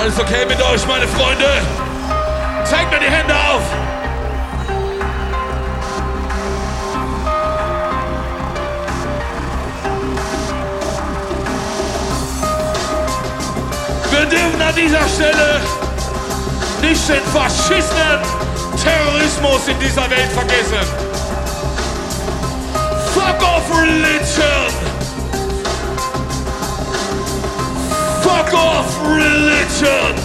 Alles okay mit euch, meine Freunde? Zeigt mir die Hände auf! Wir dürfen an dieser Stelle nicht den faschistischen Terrorismus in dieser Welt vergessen. Fuck off religion! Fuck off religion!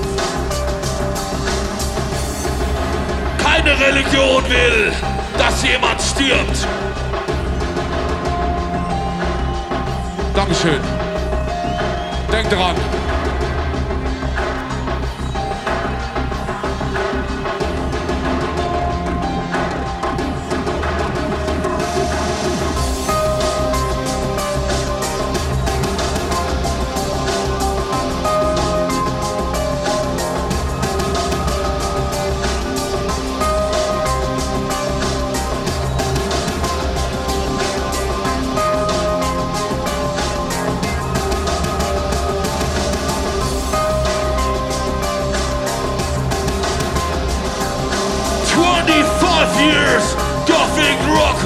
Keine Religion will, dass jemand stirbt. Dankeschön. Denkt dran. Years, Gothic rock